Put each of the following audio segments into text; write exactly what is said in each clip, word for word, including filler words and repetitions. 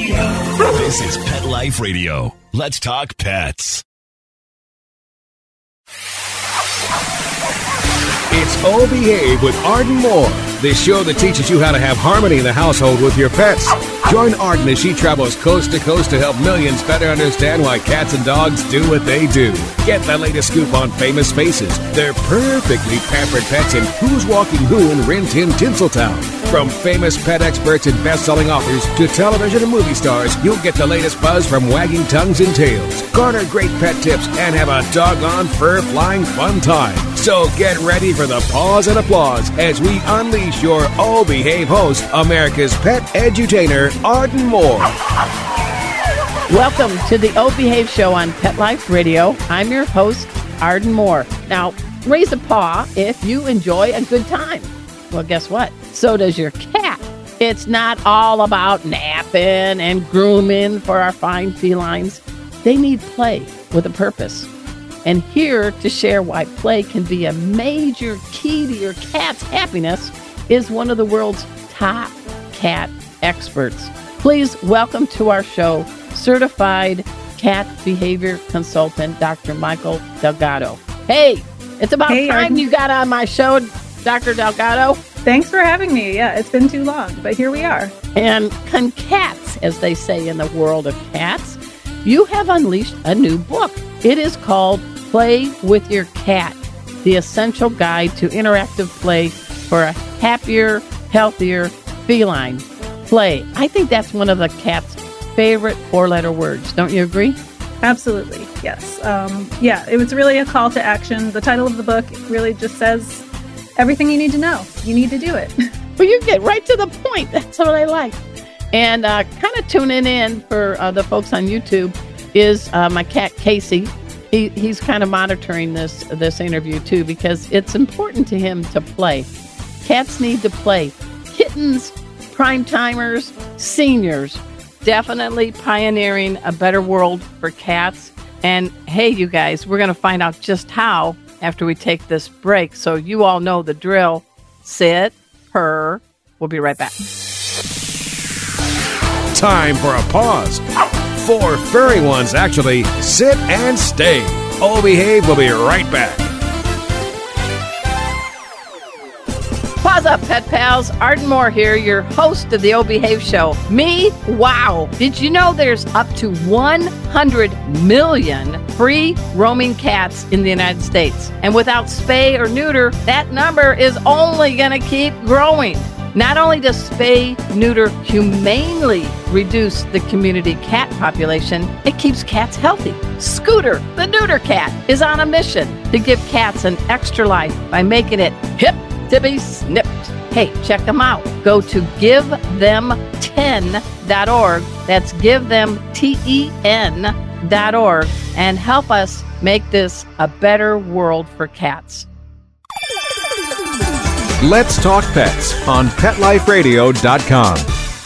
This is Pet Life Radio. Let's talk pets. It's Oh Behave with Arden Moore, the show that teaches you how to have harmony in the household with your pets. Join Arden as she travels coast to coast to help millions better understand why cats and dogs do what they do. Get the latest scoop on famous faces, their perfectly pampered pets, and who's walking who in Rin Tin Tinseltown. From famous pet experts and best-selling authors to television and movie stars, you'll get the latest buzz from wagging tongues and tails, garner great pet tips, and have a doggone fur-flying fun time. So get ready for the pause and applause as we unleash your Oh Behave host, America's pet edutainer, Arden Moore. Welcome to the Oh Behave show on Pet Life Radio. I'm your host, Arden Moore. Now, raise a paw if you enjoy a good time. Well, guess what? So does your cat. It's not all about napping and grooming for our fine felines. They need play with a purpose. And here to share why play can be a major key to your cat's happiness is one of the world's top cat experts. Please welcome to our show certified cat behavior consultant, Doctor Michael Delgado. Hey, it's about hey, time Arden. You got on my show, Doctor Delgado. Thanks for having me. Yeah, it's been too long, but here we are. And concats, as they say in the world of cats, you have unleashed a new book. It is called Play with Your Cat, the essential guide to interactive play for a happier, healthier feline. Play. I think that's one of the cat's favorite four-letter words. Don't you agree? Absolutely. Yes. Um, yeah, it was really a call to action. The title of the book really just says everything you need to know. You need to do it. Well, you get right to the point. That's what I like. And uh, kind of tuning in for uh, the folks on YouTube is uh, my cat, Casey. He, he's kind of monitoring this this interview, too, because it's important to him to play. Cats need to play. Kittens, prime timers, seniors, definitely pioneering a better world for cats. And hey, you guys, we're going to find out just how after we take this break. So you all know the drill. Sit, purr. We'll be right back. Time for a pause. Four furry ones, actually. Sit and stay. Oh Behave will be right back. Pause up, pet pals. Arden Moore here, your host of the Oh Behave show. Me? Wow. Did you know there's up to one hundred million free roaming cats in the United States? And without spay or neuter, that number is only going to keep growing. Not only does spay neuter humanely reduce the community cat population, it keeps cats healthy. Scooter, the neuter cat, is on a mission to give cats an extra life by making it hip to be snipped. Hey, check them out. Go to give them ten dot org. That's give them ten dot org and help us make this a better world for cats. Let's Talk Pets on pet life radio dot com.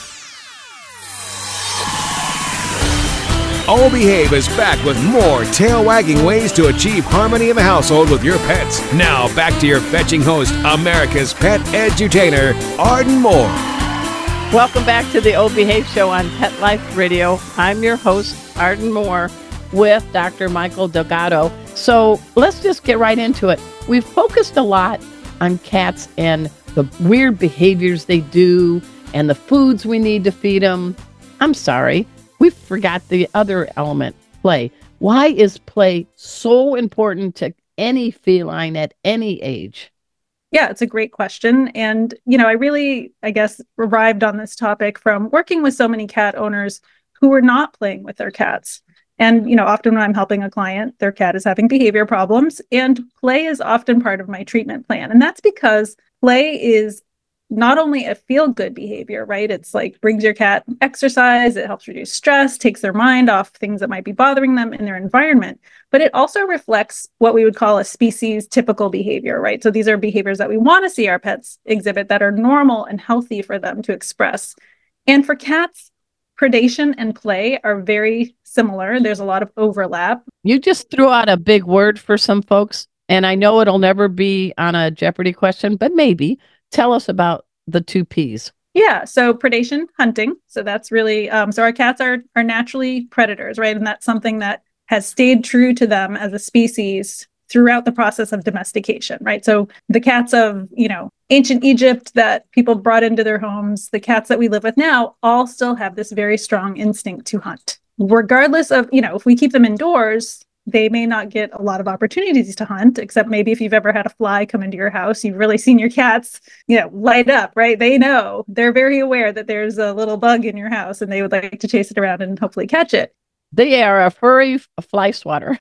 Oh Behave is back with more tail-wagging ways to achieve harmony in the household with your pets. Now, back to your fetching host, America's pet edutainer, Arden Moore. Welcome back to the Oh Behave show on Pet Life Radio. I'm your host, Arden Moore, with Doctor Michael Delgado. So let's just get right into it. We've focused a lot on cats and the weird behaviors they do and the foods we need to feed them. I'm sorry. We forgot the other element, play. Why is play so important to any feline at any age? Yeah, it's a great question. And, you know, I really, I guess, arrived on this topic from working with so many cat owners who were not playing with their cats. And, you know, often when I'm helping a client, their cat is having behavior problems, and play is often part of my treatment plan. And that's because play is not only a feel-good behavior, right? It's like brings your cat exercise, it helps reduce stress, takes their mind off things that might be bothering them in their environment, but it also reflects what we would call a species typical behavior, right? So these are behaviors that we want to see our pets exhibit that are normal and healthy for them to express. And for cats, predation and play are very similar. There's a lot of overlap. You just threw out a big word for some folks, and I know it'll never be on a Jeopardy question, but maybe. Tell us about the two P's. Yeah, so predation, hunting. So that's really um, so our cats are are naturally predators, right? And that's something that has stayed true to them as a species throughout the process of domestication, right? So the cats of, you know, ancient Egypt that people brought into their homes, the cats that we live with now, all still have this very strong instinct to hunt. Regardless of, you know, if we keep them indoors, they may not get a lot of opportunities to hunt, except maybe if you've ever had a fly come into your house, you've really seen your cats, you know, light up, right? They know, they're very aware that there's a little bug in your house and they would like to chase it around and hopefully catch it. They are a furry fly swatter.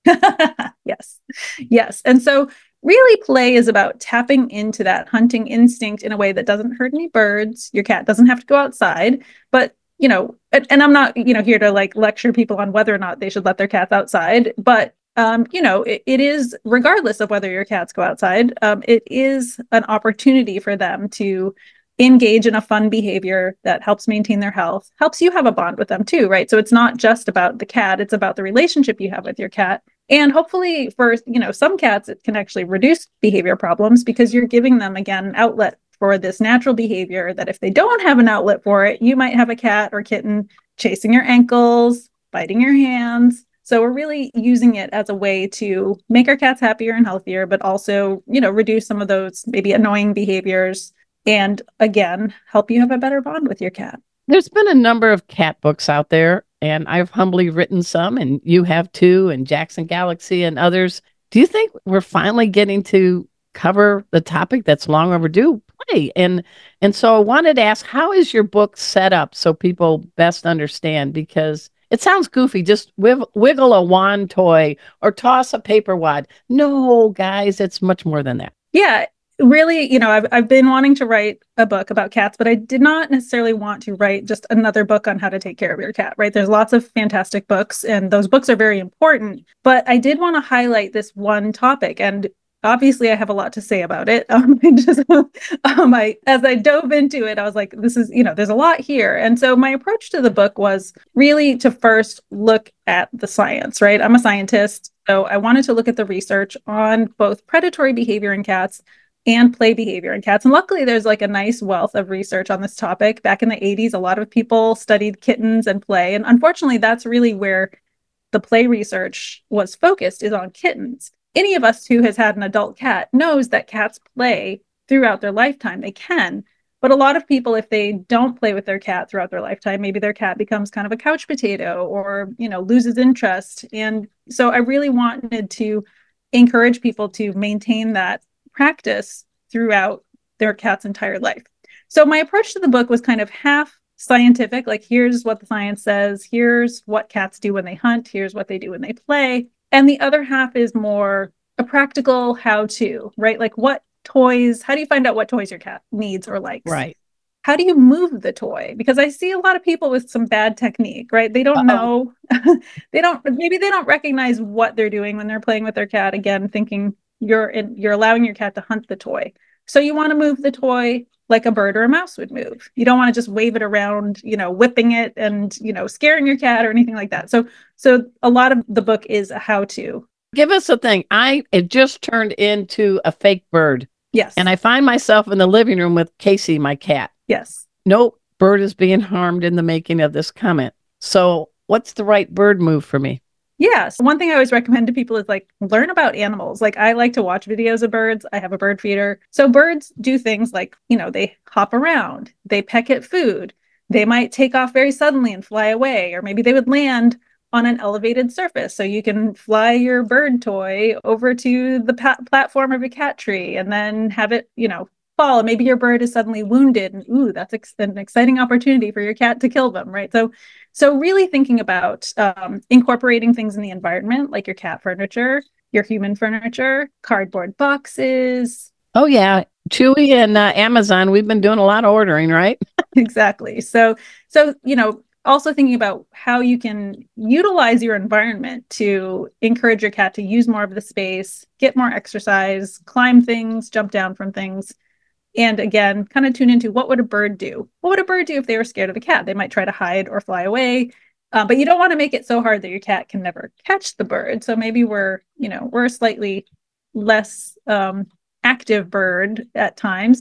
Yes. Yes. And so really play is about tapping into that hunting instinct in a way that doesn't hurt any birds. Your cat doesn't have to go outside, but you know, and, and I'm not, you know, here to like lecture people on whether or not they should let their cats outside, but um, you know, it, it is, regardless of whether your cats go outside, um, it is an opportunity for them to engage in a fun behavior that helps maintain their health, helps you have a bond with them too, right? So it's not just about the cat, it's about the relationship you have with your cat. And hopefully for, you know, some cats, it can actually reduce behavior problems because you're giving them, again, an outlet for this natural behavior that if they don't have an outlet for it, you might have a cat or kitten chasing your ankles, biting your hands. So we're really using it as a way to make our cats happier and healthier, but also, you know, reduce some of those maybe annoying behaviors and again, help you have a better bond with your cat. There's been a number of cat books out there, and I've humbly written some, and you have too, and Jackson Galaxy and others. Do you think we're finally getting to cover the topic that's long overdue? Play. And and so I wanted to ask, how is your book set up so people best understand? Because it sounds goofy, just wiggle, wiggle a wand toy or toss a paper wad. No, guys, it's much more than that. Yeah, really, you know, I've, I've been wanting to write a book about cats, but I did not necessarily want to write just another book on how to take care of your cat, right? There's lots of fantastic books, and those books are very important, but I did want to highlight this one topic. And obviously I have a lot to say about it. Um, I just, um, I, as I dove into it, I was like, this is, you know, there's a lot here. And so my approach to the book was really to first look at the science, right? I'm a scientist, so I wanted to look at the research on both predatory behavior in cats and play behavior in cats. And luckily, there's like a nice wealth of research on this topic. Back in the eighties, a lot of people studied kittens and play. And unfortunately, that's really where the play research was focused, is on kittens. Any of us who has had an adult cat knows that cats play throughout their lifetime. They can. But a lot of people, if they don't play with their cat throughout their lifetime, maybe their cat becomes kind of a couch potato or, you know, loses interest. And so I really wanted to encourage people to maintain that practice throughout their cat's entire life. So my approach to the book was kind of half scientific, like here's what the science says, here's what cats do when they hunt, here's what they do when they play. And the other half is more a practical how-to, right? Like what toys, how do you find out what toys your cat needs or likes? Right. How do you move the toy? Because I see a lot of people with some bad technique, right? They don't Uh-oh. know, they don't, maybe they don't recognize what they're doing when they're playing with their cat. Again, thinking you're in, you're allowing your cat to hunt the toy. So you want to move the toy like a bird or a mouse would move. You don't want to just wave it around, you know, whipping it and, you know, scaring your cat or anything like that. So, so a lot of the book is a how-to. Give us a thing. I, it just turned into a fake bird. Yes. And I find myself in the living room with Casey, my cat. Yes. No bird is being harmed in the making of this comment. So what's the right bird move for me? Yeah. So one thing I always recommend to people is like learn about animals. Like I like to watch videos of birds. I have a bird feeder. So birds do things like, you know, they hop around, they peck at food, they might take off very suddenly and fly away, or maybe they would land on an elevated surface. So you can fly your bird toy over to the pa- platform of a cat tree and then have it, you know, fall. And maybe your bird is suddenly wounded and ooh, that's ex- an exciting opportunity for your cat to kill them, right? So So really thinking about um, incorporating things in the environment, like your cat furniture, your human furniture, cardboard boxes. Oh, yeah. Chewy and uh, Amazon, we've been doing a lot of ordering, right? Exactly. So, so, you know, also thinking about how you can utilize your environment to encourage your cat to use more of the space, get more exercise, climb things, jump down from things. And again, kind of tune into what would a bird do? What would a bird do if they were scared of the cat? They might try to hide or fly away, uh, but you don't want to make it so hard that your cat can never catch the bird. So maybe we're, you know, we're a slightly less um, active bird at times, but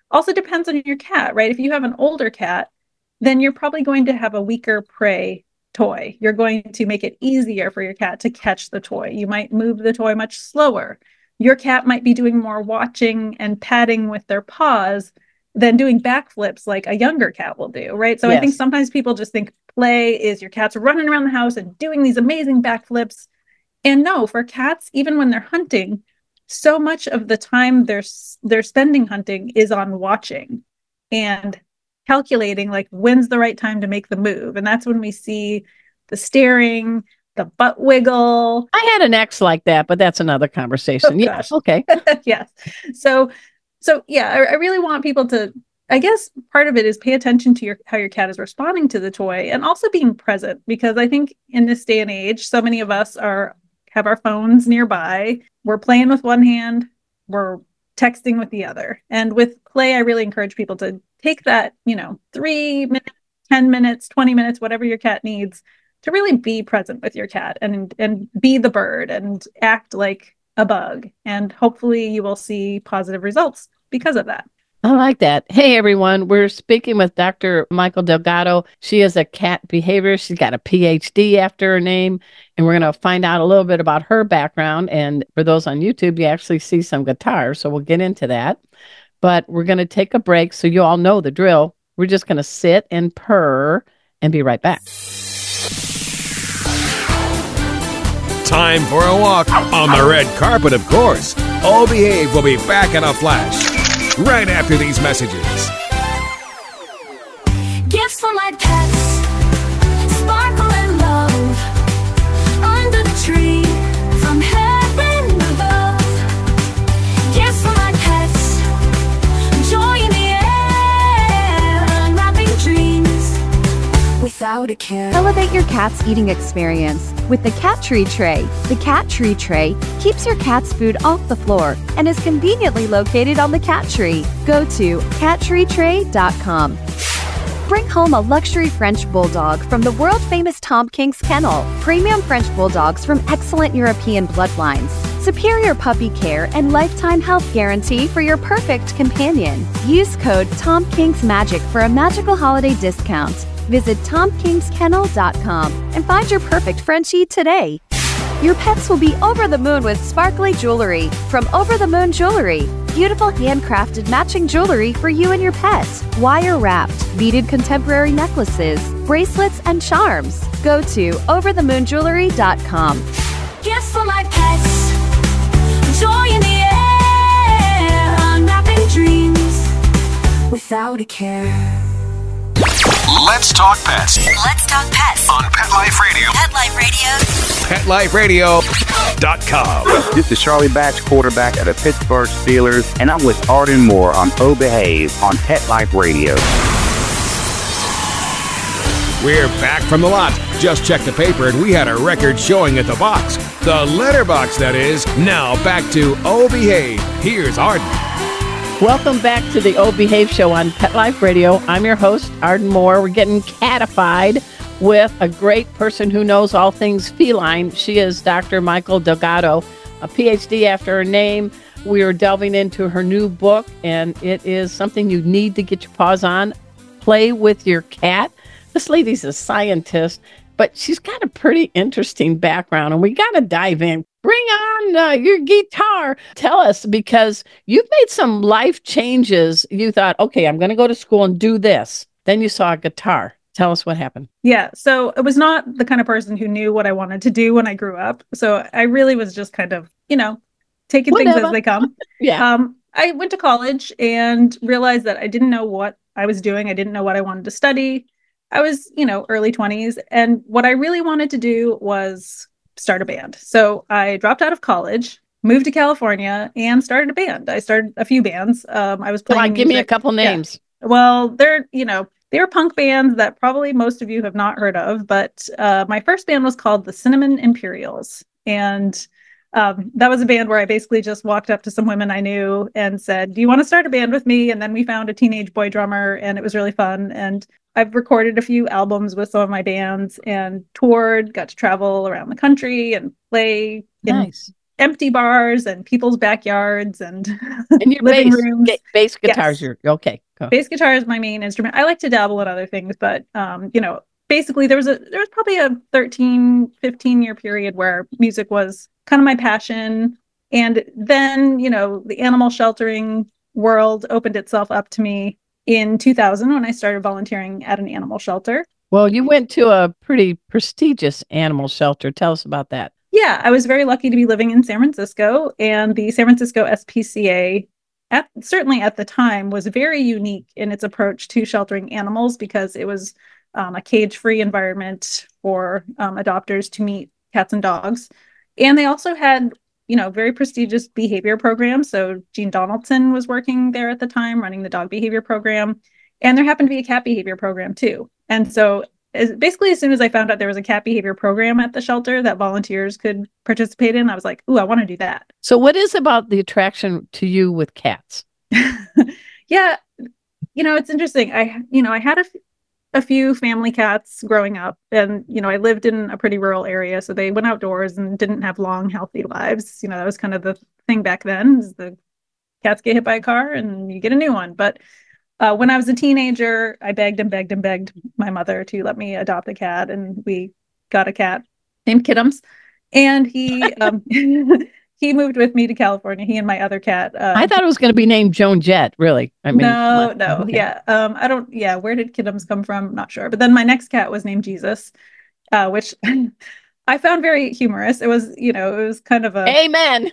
Also depends on your cat, right? If you have an older cat, then you're probably going to have a weaker prey toy. You're going to make it easier for your cat to catch the toy. You might move the toy much slower. Your cat might be doing more watching and patting with their paws than doing backflips like a younger cat will do, right? So yes. I think sometimes people just think play is your cat's running around the house and doing these amazing backflips. And no, for cats, even when they're hunting, so much of the time they're they're spending hunting is on watching and calculating like when's the right time to make the move. And that's when we see the staring, the butt wiggle. I had an ex like that, but that's another conversation. Oh, yes. Okay. yes. So, so yeah, I, I really want people to, I guess part of it is pay attention to your, how your cat is responding to the toy and also being present, because I think in this day and age, so many of us are, have our phones nearby. We're playing with one hand, we're texting with the other. And with play, I really encourage people to take that, you know, three minutes, ten minutes, twenty minutes, whatever your cat needs, to really be present with your cat and and be the bird and act like a bug. And hopefully you will see positive results because of that. I like that. Hey, everyone. We're speaking with Doctor Michael Delgado. She is a cat behaviorist. She's got a P H D after her name. And we're going to find out a little bit about her background. And for those on YouTube, you actually see some guitars. So we'll get into that. But we're going to take a break so you all know the drill. We're just going to sit and purr and be right back. Time for a walk on the red carpet, of course. Oh Behave will be back in a flash right after these messages. Gifts for my pets, sparkle and love, under the tree, from heaven above. Gifts for my pets, joy in the air, unwrapping dreams without a care. Elevate your cat's eating experience with the Cat Tree Tray. The Cat Tree Tray keeps your cat's food off the floor and is conveniently located on the cat tree. Go to cat tree tray dot com. Bring home a luxury French Bulldog from the world-famous Tom King's Kennel. Premium French Bulldogs from excellent European bloodlines. Superior puppy care and lifetime health guarantee for your perfect companion. Use code Tom King's Magic for a magical holiday discount. Visit tom kings kennel dot com and find your perfect Frenchie today. Your pets will be over the moon with sparkly jewelry from Over the Moon Jewelry. Beautiful handcrafted matching jewelry for you and your pets. Wire-wrapped, beaded contemporary necklaces, bracelets, and charms. Go to over the moon jewelry dot com. Gifts for my pets, joy in the air, unwrapping dreams without a care. Let's talk pets. Let's talk pets On Pet Life Radio. Pet Life Radio. pet life radio dot com. This is Charlie Batch, quarterback of the Pittsburgh Steelers, and I'm with Arden Moore on Oh Behave on Pet Life Radio. We're back from the lot. Just checked the paper and we had a record showing at the box. The letterbox, that is. Now back to Oh Behave. Here's Arden. Welcome back to the Oh Behave Show on Pet Life Radio. I'm your host, Arden Moore. We're getting catified with a great person who knows all things feline. She is Doctor Michael Delgado, a P H D after her name. We are delving into her new book, and it is something you need to get your paws on. Play with your cat. This lady's a scientist, but she's got a pretty interesting background, and we got to dive in. Bring on uh, your guitar. Tell us, because you've made some life changes. You thought, okay, I'm going to go to school and do this. Then you saw a guitar. Tell us what happened. Yeah. So I was not the kind of person who knew what I wanted to do when I grew up. So I really was just kind of, you know, taking Whatever. things as they come. yeah. Um, I went to college and realized that I didn't know what I was doing. I didn't know what I wanted to study. I was, you know, early twenties. And what I really wanted to do was start a band. So I dropped out of college, moved to California, and started a band. I started a few bands. Um, I was playing. Come on, give me a couple names. Yeah. Well, they're, you know, they're punk bands that probably most of you have not heard of. But uh, my first band was called the Cinnamon Imperials. And um, that was a band where I basically just walked up to some women I knew and said, do you want to start a band with me? And then we found a teenage boy drummer, and it was really fun. And I've recorded a few albums with some of my bands and toured, got to travel around the country and play in nice. empty bars and people's backyards and, and your living bass, rooms. ga- bass guitars. Yes. Your okay. Go. Bass guitar is my main instrument. I like to dabble in other things, but um, you know, basically there was a there was probably a thirteen, fifteen year period where music was kind of my passion. And then, you know, the animal sheltering world opened itself up to me in two thousand when I started volunteering at an animal shelter. Well, you went to a pretty prestigious animal shelter. Tell us about that. Yeah, I was very lucky to be living in San Francisco, and the San Francisco S P C A, at, certainly at the time, was very unique in its approach to sheltering animals because it was um, a cage-free environment for um, adopters to meet cats and dogs. And they also had, you know, very prestigious behavior programs. So Jean Donaldson was working there at the time, running the dog behavior program. And there happened to be a cat behavior program too. And so as, basically, as soon as I found out there was a cat behavior program at the shelter that volunteers could participate in, I was like, ooh, I want to do that. So what is about the attraction to you with cats? Yeah, you know, it's interesting. I, you know, I had a, a few family cats growing up, and, you know, I lived in a pretty rural area, so they went outdoors and didn't have long, healthy lives. You know, that was kind of the thing back then, is the cats get hit by a car and you get a new one. But uh, when I was a teenager, I begged and begged and begged my mother to let me adopt a cat, and we got a cat named Kittums, and he um, he moved with me to California. He and my other cat. Uh, I thought it was going to be named Joan Jett. Really? I mean, no, no, okay. yeah. Um, I don't. Yeah, where did Kittums come from? Not sure. But then my next cat was named Jesus, uh, which I found very humorous. It was, you know, it was kind of a Amen.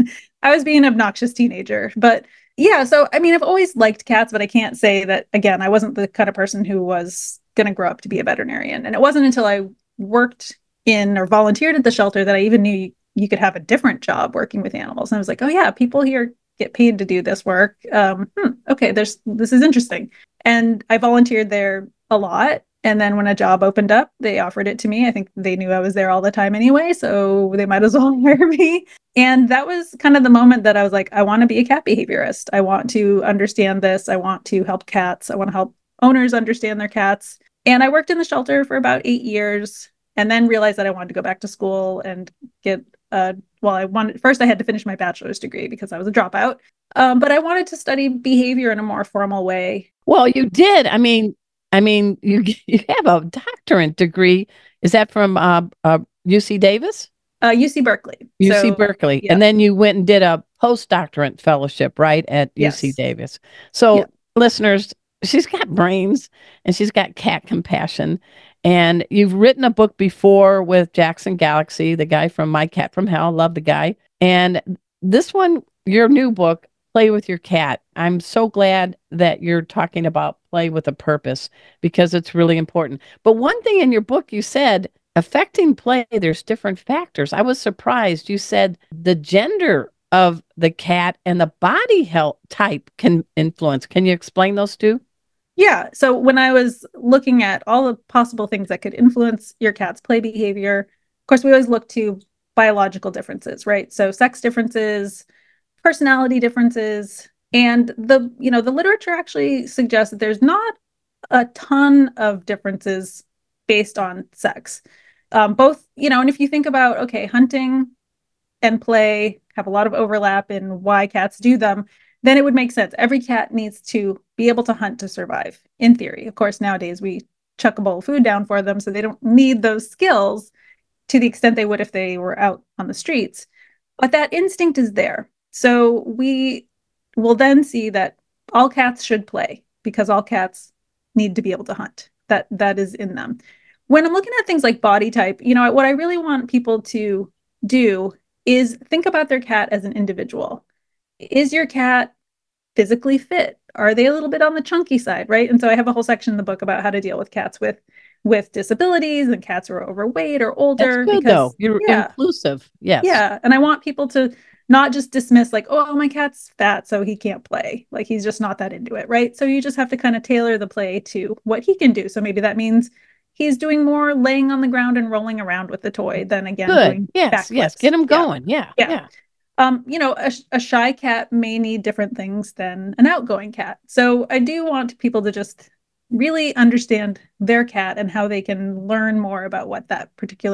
I was being an obnoxious teenager, but yeah. So I mean, I've always liked cats, but I can't say that again. I wasn't the kind of person who was going to grow up to be a veterinarian, and it wasn't until I worked in or volunteered at the shelter that I even knew you, you could have a different job working with animals. And I was like, oh yeah, people here get paid to do this work. Um, hmm, okay, there's this is interesting. And I volunteered there a lot. And then when a job opened up, they offered it to me. I think they knew I was there all the time anyway, so they might as well hire me. And that was kind of the moment that I was like, I want to be a cat behaviorist. I want to understand this. I want to help cats. I want to help owners understand their cats. And I worked in the shelter for about eight years and then realized that I wanted to go back to school and get uh well, I wanted first I had to finish my bachelor's degree because I was a dropout. Um, but I wanted to study behavior in a more formal way. Well, you did. I mean, I mean, you you have a doctorate degree. Is that from uh, uh, U C Davis? Uh, U C Berkeley. U C So, Berkeley. yeah. And then you went and did a postdoctorate fellowship, right, at Yes. U C Davis. So, Yeah. listeners, she's got brains and she's got cat compassion. And you've written a book before with Jackson Galaxy, the guy from My Cat from Hell. Love the guy. And this one, your new book, Play with Your Cat. I'm so glad that you're talking about play with a purpose because it's really important. But one thing in your book, you said, affecting play, there's different factors. I was surprised. You said the gender of the cat and the body health type can influence. Can you explain those two? Yeah. So when I was looking at all the possible things that could influence your cat's play behavior, of course, we always look to biological differences, right? So sex differences, personality differences, and the, you know, the literature actually suggests that there's not a ton of differences based on sex. Um, both, you know, and if you think about, okay, hunting and play have a lot of overlap in why cats do them, then it would make sense. Every cat needs to be able to hunt to survive, in theory. Of course, nowadays we chuck a bowl of food down for them, so they don't need those skills to the extent they would if they were out on the streets. But that instinct is there. So we will then see that all cats should play because all cats need to be able to hunt. That that is in them. When I'm looking at things like body type, you know, what I really want people to do is think about their cat as an individual. Is your cat physically fit? Are they a little bit on the chunky side, right? And so I have a whole section in the book about how to deal with cats with with disabilities and cats who are overweight or older. That's good, because, though. You're yeah, inclusive. Yes. yeah. And I want people to not just dismiss like, oh, my cat's fat, so he can't play. Like he's just not that into it, right? So you just have to kind of tailor the play to what he can do. So maybe that means he's doing more laying on the ground and rolling around with the toy than again Good. doing Yes. backflips. Yes. Get him Yeah. going. Yeah. Yeah. Yeah. Um, you know, a, a shy cat may need different things than an outgoing cat. So I do want people to just really understand their cat and how they can learn more about what that particular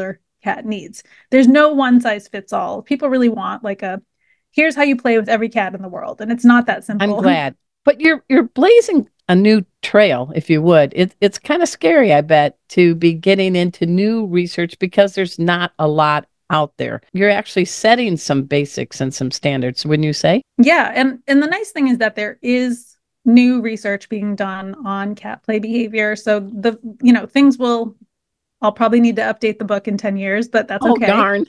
cat needs. There's no one size fits all. People really want like a, here's how you play with every cat in the world. And it's not that simple. I'm glad. But you're you're blazing a new trail, if you would. It, it's kind of scary, I bet, to be getting into new research because there's not a lot out there. You're actually setting some basics and some standards, wouldn't you say? Yeah. And and the nice thing is that there is new research being done on cat play behavior. So the, you know, things will, I'll probably need to update the book in ten years, but that's Oh, okay. darn.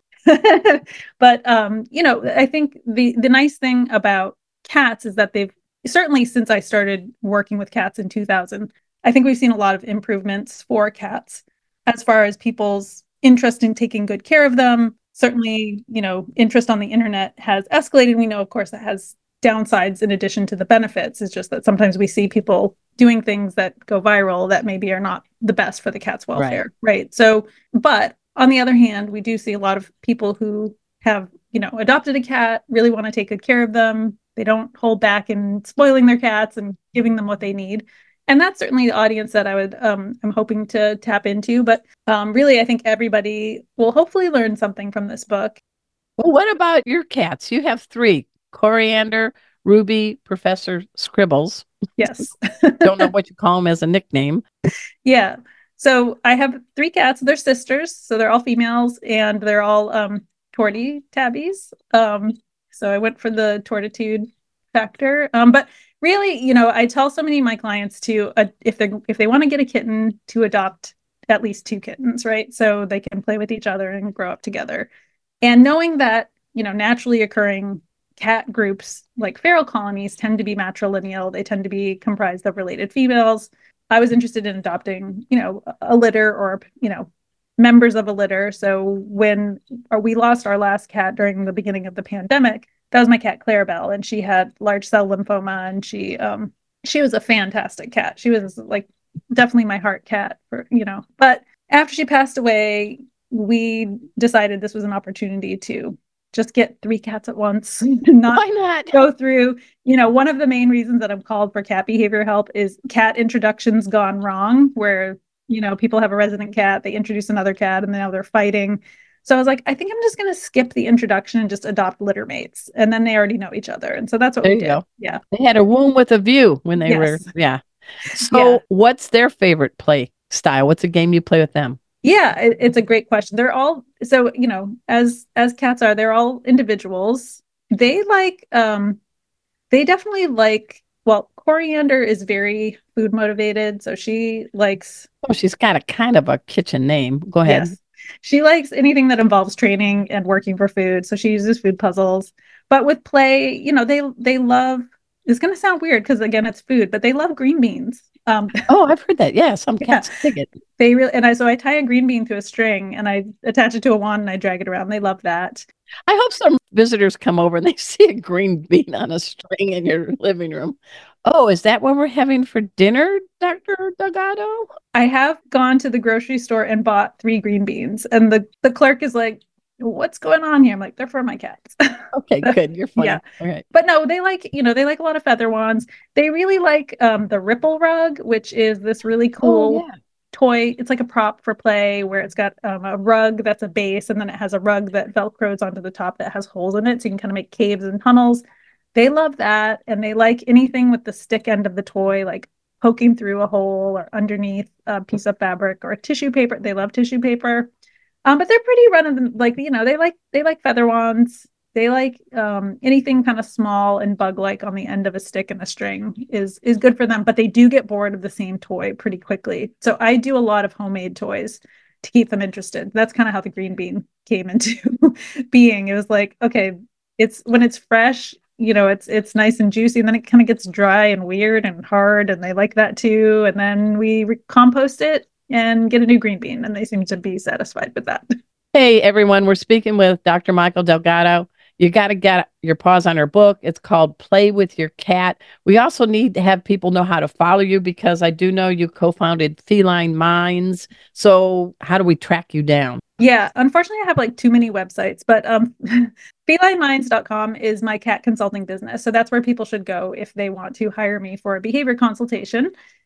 But um, you know, I think the the nice thing about cats is that they've certainly since I started working with cats in two thousand, I think we've seen a lot of improvements for cats as far as people's interest in taking good care of them. Certainly, you know, interest on the internet has escalated. We know, of course, that has downsides in addition to the benefits. It's just that sometimes we see people doing things that go viral that maybe are not the best for the cat's welfare, right? right? So, but on the other hand, we do see a lot of people who have, you know, adopted a cat, really want to take good care of them. They don't hold back in spoiling their cats and giving them what they need. And that's certainly the audience that I would, um, I'm hoping to tap into. But um, really, I think everybody will hopefully learn something from this book. Well, what about your cats? You have three: Coriander, Ruby, Professor Scribbles. Yes. Don't know what you call them as a nickname. Yeah. So I have three cats. They're sisters. So they're all females and they're all um, tortie tabbies. Um, so I went for the tortitude factor. Um, but really, you know, I tell so many of my clients to, uh, if they if they want to get a kitten, to adopt at least two kittens, right? So they can play with each other and grow up together. And knowing that, you know, naturally occurring cat groups like feral colonies tend to be matrilineal. They tend to be comprised of related females. I was interested in adopting, you know, a litter or, you know, members of a litter. So when we lost our last cat during the beginning of the pandemic, that was my cat Clarabelle, and she had large cell lymphoma, and she um she was a fantastic cat. She was like definitely my heart cat for, you know, but after she passed away, we decided this was an opportunity to just get three cats at once. not Why not? Go through, you know, one of the main reasons that I'm called for cat behavior help is cat introductions gone wrong, where, you know, people have a resident cat, they introduce another cat, and now they're fighting. So I was like, I think I'm just going to skip the introduction and just adopt litter mates. And then they already know each other. And so that's what There we you did. go. Yeah. They had a room with a view when they Yes. were, yeah. So Yeah. what's their favorite play style? What's a game you play with them? Yeah, it, it's a great question. They're all, so, you know, as as cats are, they're all individuals. They like, um, they definitely like, well, Coriander is very food motivated. So she likes, Oh, she's got a kind of a kitchen name. Go ahead. yes, she likes anything that involves training and working for food. So she uses food puzzles. But with play, you know, they they love, it's going to sound weird because again, it's food, but they love green beans. Um, Oh, I've heard that. Yeah, some Yeah. cats dig it. they really, and I, so I tie a green bean to a string and I attach it to a wand and I drag it around. They love that. I hope some visitors come over and they see a green bean on a string in your living room. Oh, is that what we're having for dinner, Doctor Delgado? I have gone to the grocery store and bought three green beans, and the, the clerk is like, what's going on here? I'm like, they're for my cats. Okay, good. You're funny. Yeah. All right. But no, they like, you know, they like a lot of feather wands. They really like um, the Ripple Rug, which is this really cool Oh, yeah. toy. It's like a prop for play where it's got um, a rug that's a base, and then it has a rug that velcros onto the top that has holes in it, so you can kind of make caves and tunnels. They love that, and they like anything with the stick end of the toy, like poking through a hole or underneath a piece of fabric or tissue paper. They love tissue paper. Um, but they're pretty run of the, like, you know, they like they like feather wands. They like um, anything kind of small and bug-like on the end of a stick and a string is is good for them, but they do get bored of the same toy pretty quickly. So I do a lot of homemade toys to keep them interested. That's kind of how the green bean came into being. It was like, okay, it's when it's fresh, you know, it's it's nice and juicy, and then it kind of gets dry and weird and hard, and they like that too. And then we re- compost it and get a new green bean, and they seem to be satisfied with that. Hey, everyone. We're speaking with Doctor Michael Delgado. You got to get your paws on her book. It's called Play with Your Cat. We also need to have people know how to follow you, because I do know you co-founded Feline Minds. So how do we track you down? Yeah, unfortunately, I have like too many websites, but um, feline minds dot com is my cat consulting business. So that's where people should go if they want to hire me for a behavior consultation.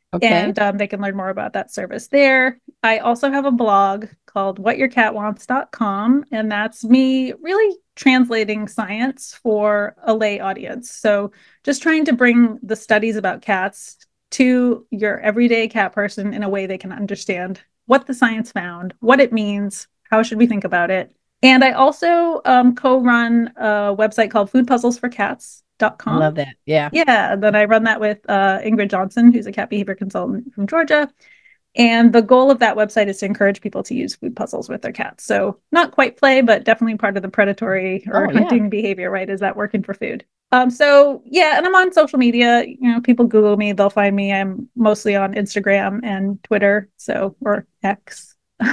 Okay. And um, they can learn more about that service there. I also have a blog called what your cat wants dot com, and that's me really translating science for a lay audience. So just trying to bring the studies about cats to your everyday cat person in a way they can understand what the science found, what it means, how should we think about it. And I also um, co-run a website called food puzzles for cats dot com. Love that. Yeah. Yeah. Then I run that with uh, Ingrid Johnson, who's a cat behavior consultant from Georgia. And the goal of that website is to encourage people to use food puzzles with their cats. So not quite play, but definitely part of the predatory or Oh, yeah. hunting behavior, right? Is that working for food? Um, so yeah, and I'm on social media. You know, people Google me, they'll find me. I'm mostly on Instagram and Twitter, so or X.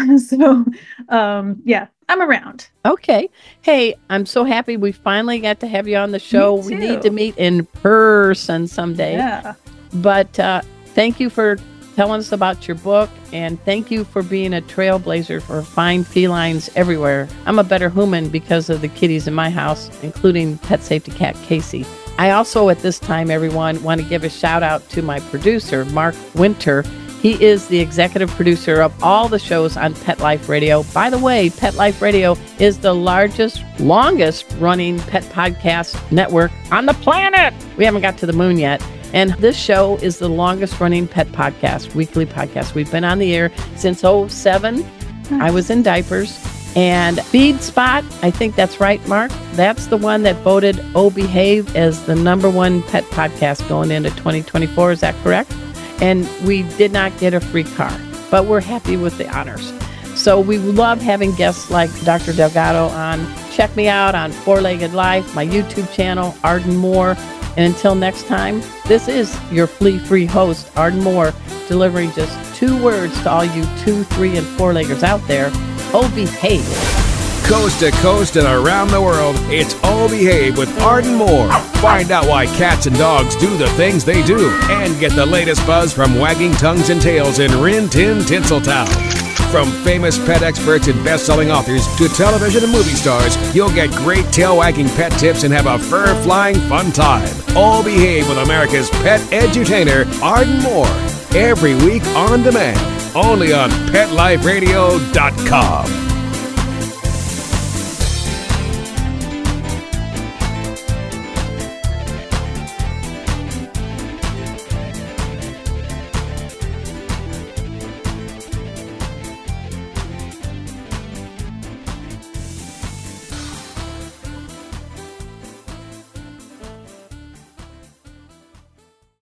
so um, yeah, I'm around. Okay. Hey, I'm so happy we finally got to have you on the show. Me We too. need to meet in person someday. Yeah. But uh, thank you for telling us about your book, and thank you for being a trailblazer for fine felines everywhere. I'm a better human because of the kitties in my house, including pet safety cat Casey. I also, at this time, everyone, want to give a shout out to my producer, Mark Winter. He is the executive producer of all the shows on Pet Life Radio. By the way, Pet Life Radio is the largest, longest running pet podcast network on the planet. We haven't got to the moon yet. And this show is the longest running pet podcast, weekly podcast. We've been on the air since oh seven. I was in diapers. And Feed Spot, I think that's right, Mark. That's the one that voted Oh Behave as the number one pet podcast going into twenty twenty-four. Is that correct? And we did not get a free car, but we're happy with the honors. So we love having guests like Doctor Delgado on. Check me out on Four Legged Life, my YouTube channel, Arden Moore. And until next time, this is your flea-free host, Arden Moore, delivering just two words to all you two, three, and four-leggers out there. Oh, behave. Coast to coast and around the world, it's Oh Behave with Arden Moore. Find out why cats and dogs do the things they do and get the latest buzz from wagging tongues and tails in Rin Tin Tinseltown. From famous pet experts and best-selling authors to television and movie stars, you'll get great tail-wagging pet tips and have a fur-flying fun time. Oh Behave with America's pet edutainer, Arden Moore. Every week on demand, only on pet life radio dot com.